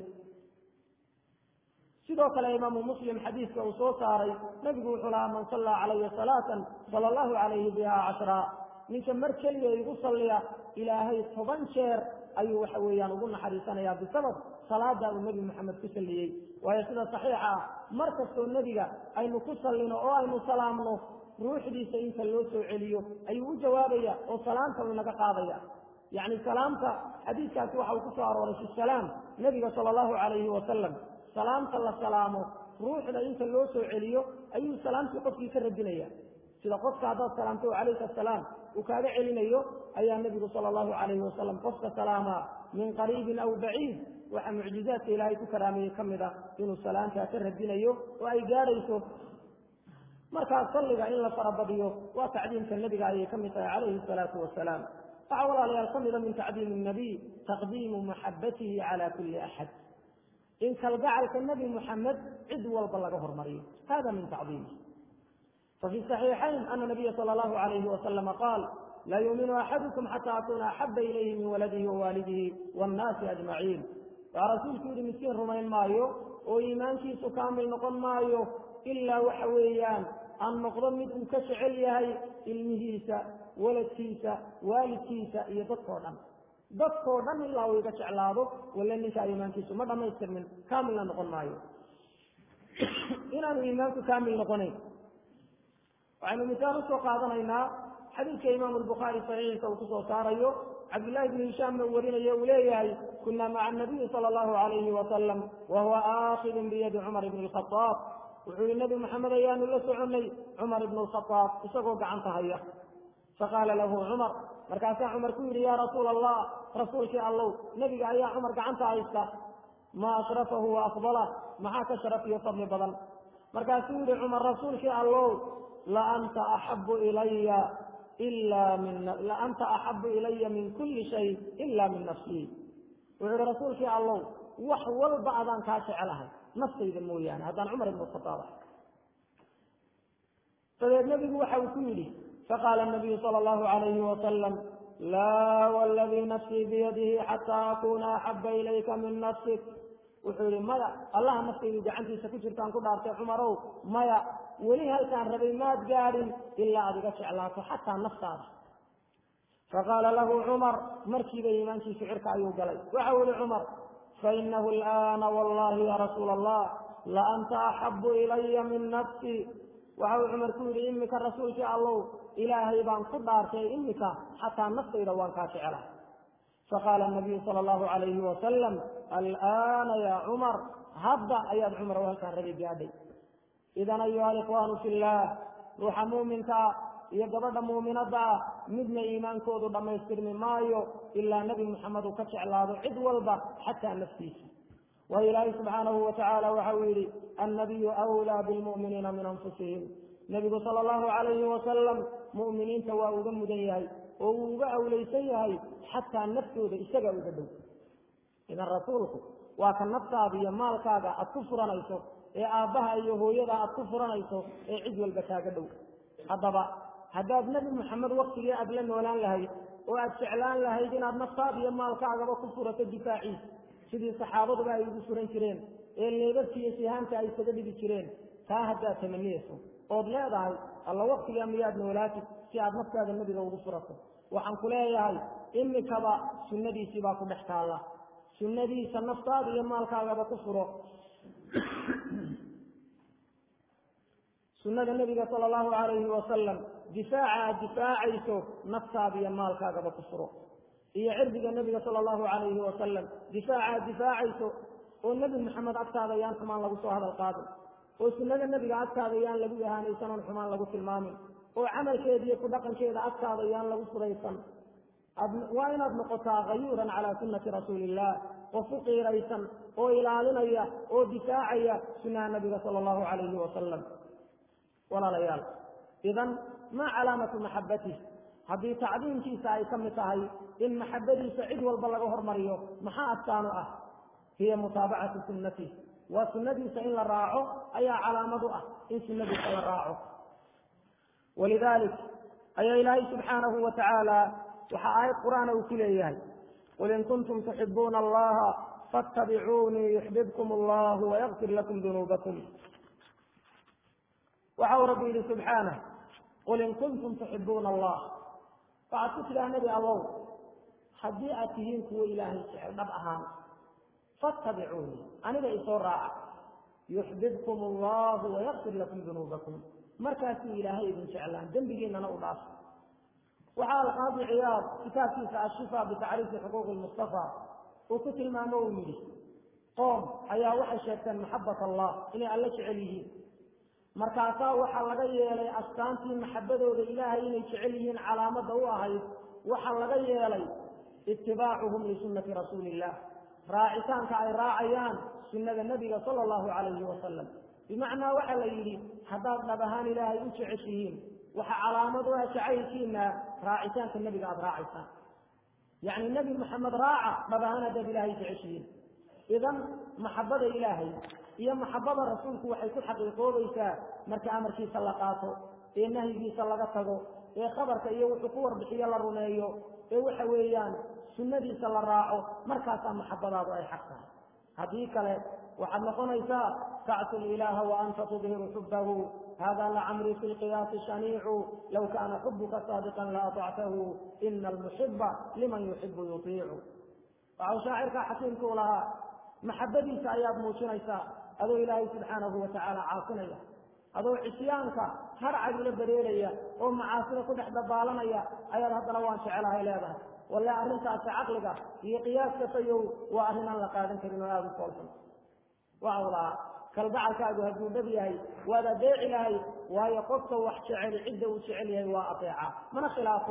سيدوك الإمام مسلم حديث وصوص عليه نبي حلا من صلى عليه صلاة صلى الله عليه بها 10 من كمر كلية يصلي إلى هي 7 شهر أي وحويان وقلنا حديثنا يا بسبب صلاة النبي محمد كسليه وهي سيدة صحيحة مركز النبي أي نكسلنا أو أي نسلامنا روح دي سين كاللوسو عليو أي جوابية أو سلامك ونك قاضية يعني سلامك حديث كاتوحة وكسوار ورش السلام نبي صلى الله عليه وسلم سلامك الله سلامه روح دي كاللوسو عليو أي سلامك قفك كالرجلية سيدة قفك هذا سلامته عليك السلام وكذا علينيو أي النبي صلى الله عليه وسلم قفك سلاما من قريب أو بعيد وعن معجزات إلهي كرامي كمدا إنه السلام كأثر الدينيو وأي جاريسو مركز صلى إلا فربضيو وتعديم كالنبي عليه الصلاة والسلام فعول عليه الصمد من تعديم النبي تقديم محبته على كل أحد إن كالقعل كالنبي محمد عدو البلغه مريم هذا من تعظيمه ففي الصحيحين أن النبي صلى الله عليه وسلم قال لا يؤمن أحدكم حتى أكون أحب إليه من ولده ووالده والناس أجمعين ورسولك مسكين رمين مايو وإيمانك سكامل نقم مايو إلا وحويان أن نقضم مثل كشعل يهي المهيسة ولدكيسة والدكيسة يدكونا دكونا إلا ويكشعل هذا ولا نشاء إيمانك سمد ما يستر من كامل نقم مايو إن إيمانك كامل نقمين وعن مثال سوقاتنا حديث إمام البخاري صحيح توقصه ساريو عبد الله بن هشام مورين يوليه كنا مع النبي صلى الله عليه وسلم وهو آخذ بيد عمر بن الخطاب وحول النبي محمد أيان الله سعني عمر بن الخطاب وسقوك عن طهيه فقال له عمر مركاسا عمر كوري يا رسول الله رسولك الله نبي يا عمر عن طهيه ما أشرفه وأفضله معك شرف يفضل بضل مركاسا عمر رسولك الله لأنت أحب إلي لأنت أحب إلي من كل شيء إلا من نفسي وعلى رسولك الله وحول بعضا كاشع لها نفسي ذمويان هذا عمر بن الخطاب فالنبي وحو كله فقال النبي صلى الله عليه وسلم لا والذي نفسي بيده حتى أكون أحب إليك من نفسك وحول ماذا الله نفسي جعنتي سكجر كان كل أرتي عمره ماذا ولي هل كان ربي ما تقال إلا أدقى شعلاته حتى نفسه فقال له عمر مركب إيمانك شعرك أيوه قلي وحول عمر فإنه الآن والله يا رسول الله لأنت أحب إلي من نفسي وحول عمر كل إمك الرسول شاء الله إلهي بان قدار شيء إمك حتى نفسي دوان كاشعره فقال النبي صلى الله عليه وسلم الآن يا عمر هبدا أياد عمر وهل كان ربي بيادي إذن أيها الإخوان في الله روح مؤمنك يقبض مؤمنة مدن إيمان كودو لما يستر من مايو إلا نبي محمد كتش على عد والبا حتى نفسيه وإلهي سبحانه وتعالى وحويلي النبي أولى بالمؤمنين من أنفسهم نبي صلى الله عليه وسلم مؤمنين تواؤد مدنيهي ووقعوا ليسيهي حتى نفسه استقعوا ذدو إذا رسولك وكان نفسه بيمالك هذا الكفر نيسو آبها يهويدا الكفر نيسو عز والبكاء دو هذا نبي محمد وقت لي أبلن ولا لهي وأد شعلان لهيدين أد نفطاب يمالك أغبا كفورة الدفاعي سيدي الصحابة بقى يقصرين كرين اللي يبكي يسيهانك أي سجد بكرين فهذا تمنيسه قد لا دعي الله وقت الأمياد نولاتي سياد نفطاب النبي وغفرته وحن كلها هاي إني كبا سندي سباكم محتال الله سندي سنفطاب يمالك أغبا كفورة سنة النبي صلى الله عليه وسلم دفاعيسو نفسا بيمال كاغا بكسرو هي عرض النبي صلى الله عليه وسلم دفاعيسو والنبي محمد أكتاب أيان حمان لغو سو هذا القادم وسنة النبي أكتاب أيان لغو يهاني سنة حمان لغو في المامي وعمل كيدي كدقن كيدا أكتاب أيان لغو سريسا وإن أبنقطا غيورا على سنة رسول الله وفقي ريسا وإلالنيا ودفاعيا سنة النبي صلى الله عليه وسلم ولا ليال إذن ما علامة محبته هذه تعظيم كيسا يسمتها إن محبتي سعيد والبلغ هرمريو محاة كانوا هي متابعة سنته وسنتي سئل الراعو أي علامة إن سنتي سئل الراعو ولذلك أي إلهي سبحانه وتعالى وحآية قرآن وكليه قل إن كنتم تحبون الله فاتبعوني يحببكم الله ويغفر لكم ذنوبكم وعو ربي سبحانه قل إن كنتم تحبون الله فأعطيك لها نبي الله حديئتهم كو إلهي سعر نبأهان فاتبعوني أنا بإصور راعة يحببكم الله ويغفر لكم ذنوبكم مركاتي إلهي بن شعلان جنبين أنا أضاف وحال قاضي عياض كتاب كيسا الشفاء بتعريف حقوق المصطفى وكتل ما مومي قوم أيا وحشة محبة الله إني ألش عليه markaasaa waxaa laga yeelay astaantii maxabadooda ilaahay inay jecel yihiin calaamada u ahayd waxaa laga yeelay itibaacuhum lisunnati rasuulillah raacitaanka ay raacayaan sunnada nebiga sala allahu calayhi wasalam bimacnaa waxaa la yidhi haddaad dhab ahaan ilaahay u jeceshihiin waxa calaamad u ah jacaylkiina raacitaanka nebiga aada raacaysaan yacni nebi maxamed raaca dhab ahaan haddaad ilaahay jeceshihiin idan maxabada ilaahay iyo maxabada rasuulku waxay ku xaqiiqoobaysaa marka amarkiisa la qaato ee nahyigiisa laga tago ee khabarka iyo wuxuu ku warbixiyo la rumeeyo ee waxa weeyaan sunnadiisa la raaco markaasaa maxabadaadu ay xaq tahay haddii kale waxaad noqonaysaa tacsu ilaaha wa anta tudhiru xubbahu hada lacamri fi lqiyaasi shaniicu law kaana xubuka saadiqan la atactahu ina almuxiba liman yuxibu yutiicu waxau shaacirka xakiimkuu lahaa maxabadiisa ayaad muujinaysaa adoo ilaahay subxaanahu watacaala caasinaya adoo cisyaanka harcagila bareeraya oo macaasida ku dhex dabaalanaya ayaad haddana waan jecelahay leedahay walle arrintaasi caqliga iyo qiyaaska fayow waa arrin aan la qaadan karin oo aada u foolxun waxau lahaa kalgacalkaagu hadduu dhab yahay waad adeeci lahay waayo qofka wax jecel cidda uu jecel yahay waa adeeca mana khilaafo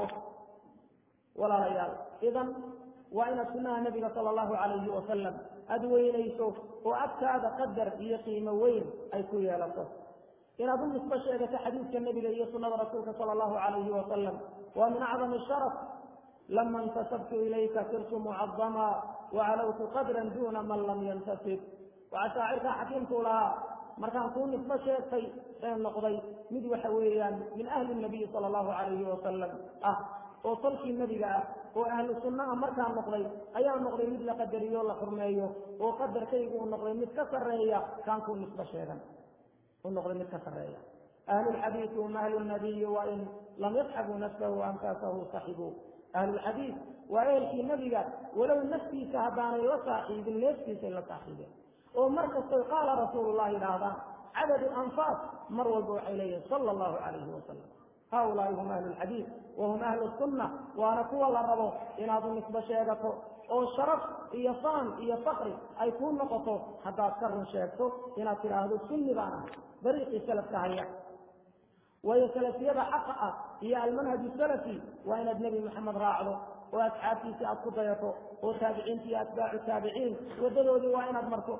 walaalayaal idan waa inaad sunnaha nabiga sala allahu calayhi wasalam aada weynayso oo agtaada qadar iyo qiimo weyn ay ku yeelato inaad u nisbo sheegato xadiidka nebiga iyo sunnada rasuulka sala allahu calayhi wasalam waa min acdami sharaf lama intasabtu ilayka sirtu mucadama wacalawtu qadran duna man lam yantasib waxaa shaacirka xakiimkuu lahaa markaan kuu nisbo sheegtay ee noqday mid waxa weeyaan min ahli nabiyi sala allahu calayhi wasalam oo tolkii nebiga ah oo ahlu sunnaha markaa noqday ayaa noqday mid la qadariyo la xurmeeyo oo qadarkaygu uu noqday mid ka sarreeya kaan kuu nisbo sheegan uu noqday mid ka sarreeya ahlulxadiidi hum ahlu nabiyi wain lam yasxabuu nafsahu anfaasahu saxibuu ahlulxadiid waa ehelkii nebiga walow naftiisa haddaanay la saaxiibin neeftiisay la saaxiibeen oo mar kastay qaala rasuulullah yidhaahdaan cadadu anfaas mar walba waxay leeyihin sala allahu calayhi wasalam هؤلاء هم أهل الحديث وهم أهل السنة وأنا قوة لربو إن هذا النسبة شيئته أو شرف إيا صان إيا فقر أي كون نقطه حتى أذكر شيئته إن أصير أهل السنة بانا بريق السلف تهيئ وهي سلفية حقا هي المنهج السلفي وإن النبي محمد راعه وأصحابه في أصدقائه وتابعين في أتباع التابعين ودلوا لي وإن أدمرته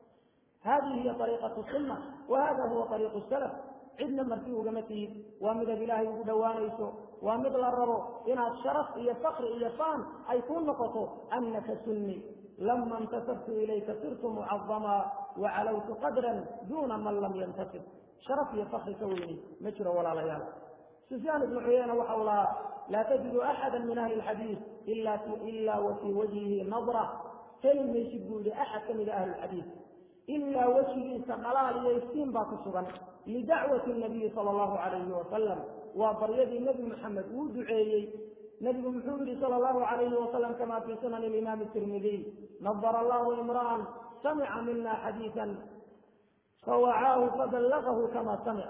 هذه هي طريقة السنة وهذا هو طريق السلف عندنا مرتيه جمتي وامد بالله يدوانيسو وامد الربو إن الشرف هي فقر هي فان أيكون نقطه أنك سني لما انتسبت إليك صرت معظما وعلوت قدرا دون من لم ينتسب شرف هي فقر كوني مجرى ولا ليال سفيان بن عيينة وحولا لا تجد أحدا من أهل الحديث إلا وفي وجهه نظرة كلمة يشبه أحد من أهل الحديث إلا وجهه سقلال يستين باكسرا لدعوة النبي صلى الله عليه وسلم وبريد النبي محمد ودعيه نبي محمد صلى الله عليه وسلم كما في سنن الإمام الترمذي نظر الله امرأ سمع منا حديثا فوعاه فبلغه كما سمع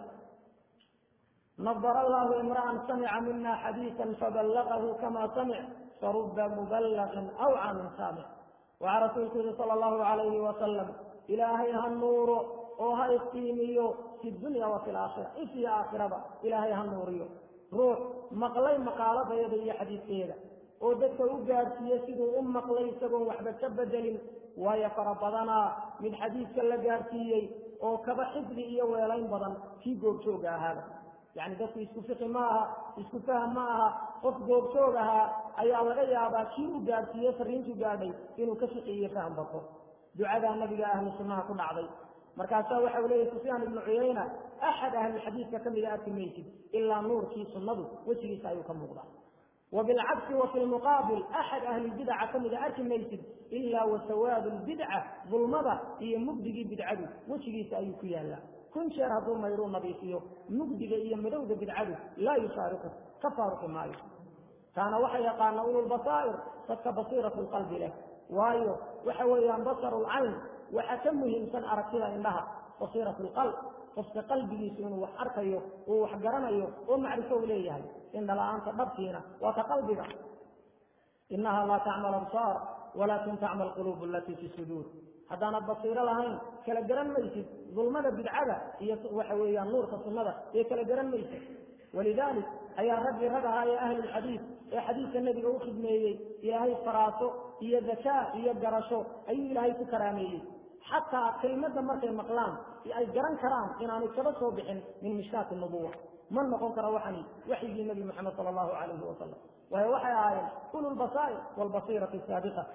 نظر الله امرأ سمع منا حديثا فبلغه كما سمع فرب مبلغ أو عن سامع وعلى رسوله صلى الله عليه وسلم إلهي النور وهي التيمي في الدنيا وفي الآخرة في آخرة إلهي النور روح مقلي مقالة يدي حديث كذا ودك وجارتي سيدو مقلي سبوا وحدة كبدل ويا فربنا من حديث كلا جارتي أو كبحثي ويلين بدن في جوجوجا هذا يعني دك يسكت معها يسكتها معها قف جوجوجها أي الله يا باكي وجارتي فرين جارتي إنه كشقي يفهم بطه دعاء النبي أهل السنة كل عظيم مركزا وحوليه سفيان بن عيينة أحد أهل الحديث ككمل الميت إلا نور في سنده وجهه سيكون مغضى وبالعكس وفي المقابل أحد أهل البدع كمل الميت إلا وسواد البدعة ظلمضة هي مبدئ بدعته وجهه سيكون الله كن شر هذول ما يرون نبيه مبدئ هي مدود بدعته لا يشاركه كفارق معه كان وحي قال أولو البصائر فكبصيرة القلب له وايو وحويان بصر العين وحكمه إنسان أركيها إنها بصيرة القلب قصة قلبه يسونه وحركيه وحقرنيه ومعرفه إليه إن لا أنت نبتينا وتقلبك إنها لا تعمل أبصار ولكن تعمل القلوب التي في الصدور هذا البصيرة لهين كلا جرن ميسد ظلمنا بدعة هي وحويان نور كالصمدة هي كلا جرن ميسد ولذلك أي رجل رجع يا أهل الحديث يا حديث النبي أخذ ميلي يا هي فراسو يا ذكاء يا جرشو أي إلهي كرامي حتى كلمة مرة مقلام أي جران كرام إن أنا كبسوا بحن من مشكات النبوة من نقول كروحني وحي النبي محمد صلى الله عليه وسلم وهي وحي آية كل البصائر والبصيرة السابقة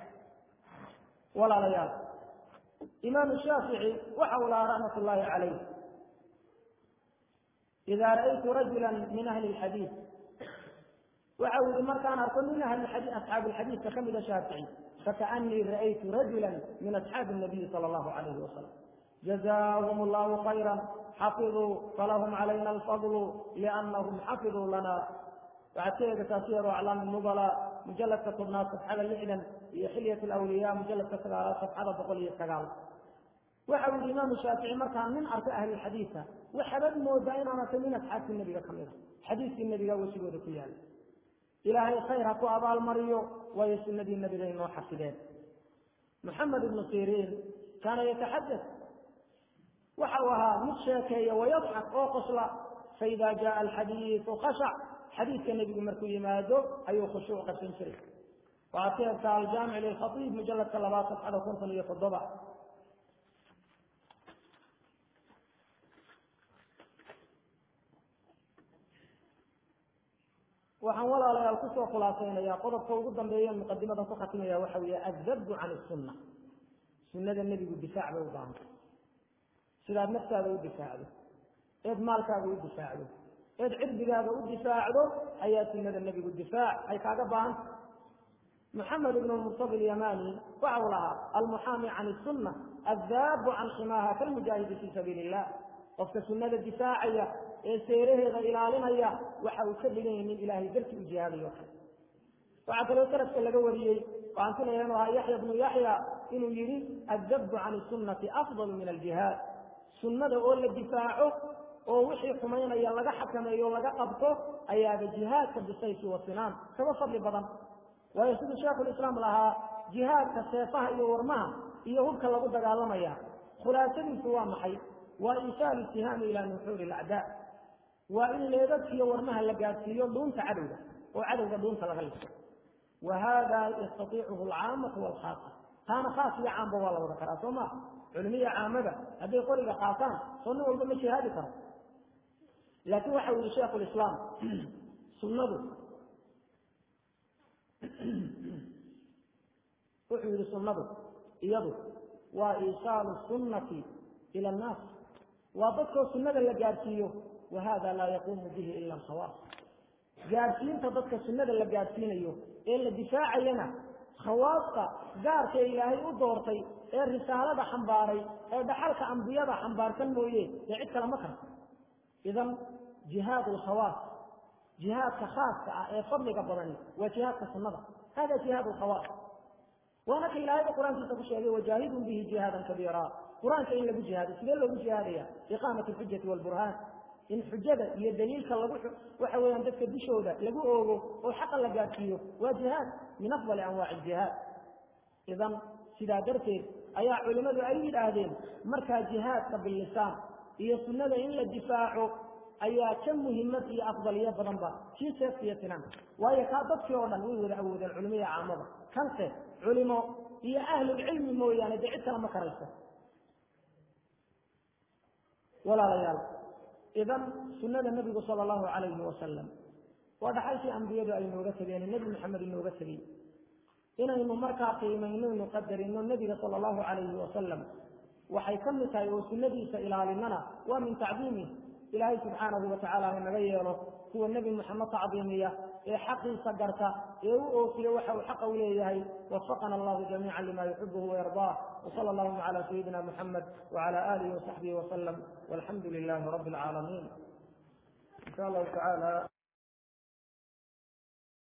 ولا ليال إمام الشافعي وحول رحمة الله عليه إذا رأيت رجلا من أهل الحديث وعود مركان أرسل من أهل الحديث أصحاب الحديث ككمل الشافعي فكأني رأيت رجلا من أصحاب النبي صلى الله عليه وسلم جزاهم الله خيرا حفظوا فلهم علينا الفضل لأنهم حفظوا لنا فأتيك تسير أعلام النبلاء مجلد كتبنا صفحة الإعلان هي حلية الأولياء مجلد كتبنا صفحة بقولية كقال وعود الإمام الشافعي مركان من أرسل أهل الحديث وحبب موزعين أنا سمين أصحاب النبي كاملة حديث النبي وشبه ركيان إلهي خير أكو أبا المريو ويسل النبي لين وحسدين محمد بن سيرين كان يتحدث وحوها متشاكي ويضحك وقصلا فإذا جاء الحديث خشع حديث النبي مركوي مادو أي خشوع قسم شريف وأعطيت الجامع للخطيب مجلد كلمات صفحة كنت ليتضبع waxaan walaalayaal ku soo khulaasaynaya qodobka ugu dambeeya muqaddimada ku khatimaya waxa weeye adabbu can sunnah sunnada nabigu difaac bay u baahan sidaad naftaada u difaacdo eed maalkaaga u difaacdo eed cirdigaaga u difaacdo ayaa sunnada nabigu difaac ay kaaga baahan محمد بن المرتضى اليماني وعولها المحامي عن السنة الذاب عن حماها كالمجاهد في سبيل الله وفق سنة الدفاعية سيره إلالنا وحاول كبلين من إلهي ذلك الجهاد يوحي وعطلوا ثلاثة لقوريي وعنتنا ينوها يحيى بن يحيى إنه يريد الذب عن السنة أفضل من الجهاد سنة أول الدفاع ووحي حمينا يلقى حكما يلقى قبطه أي هذا الجهاد كالسيف والسنان كما فضل بضم ويسود شيخ الإسلام لها جهاد كالسيفها يورمها يهوك الله قد قال لما إياه خلاصة سوى محي وإيصال الاتهام إلى نحور الأعداء وإن ليدت يورمها اللقاتية دون تعدد وعدد دون تلغلس وهذا يستطيعه العامة والخاصة كان خاص يا عام بوالا وذكرات وما علمية عامة هذا يقول لك خاصان صنعوا البمشي هذه لكن وحول شيخ الإسلام سنده وحول سنده يده وإيصال السنة إلى الناس وضدك السنة اللي قارتيه وهذا لا يقوم به إلا الخواص gaarsiinta dadka sunnada la gaarsiinayo ee la difaacayana khawaasta gaarka ilaahay u doortay ee risaalada xambaaray ee dhaxalka ambiyada xambaarsan mooye ee cid kale ma karto idan jihaad alkhawaas jihaadka khaaska ah ee fadliga badani waa jihaadka sunnada hada jihaad alkhawaas وانا كإلهي القرآن في شيء وجاهدهم به جهادا كبيرا قرآن كإن له جهاد سيدنا له جهادية إقامة الحجة والبرهان إن حجة هي دليل كالله وحوي أن تذكر بشهودة لقوه وحق لقاتيه وجهاد من أفضل أنواع الجهاد إذا سيدا درتي أي علماء أي الأهدين مركز جهاد باللسان هي سنة إلا الدفاع أي كم مهمة أفضلية بضنبا في سياسيتنا وهي كادت في عنا نقول العلمية عامة كنسة علماء هي أهل العلم مويانا دعتها ما كريسة ولا ريال إذن سنة النبي صلى الله عليه وسلم وهذا حيث أنبياء أي نورتبين النبي محمد النورتبين إنه مركع قيمين نقدر إنه النبي صلى الله عليه وسلم وحيكمل تايوس النبي إلى لنا ومن تعظيمه إلهي سبحانه وتعالى من غيره هو النبي محمد تعظيمية حقي صدرت في وحى وحق إليه وفقنا الله جميعا لما يحبه ويرضاه وصلى الله على سيدنا محمد وعلى آله وصحبه وسلم والحمد لله رب العالمين إن شاء الله تعالى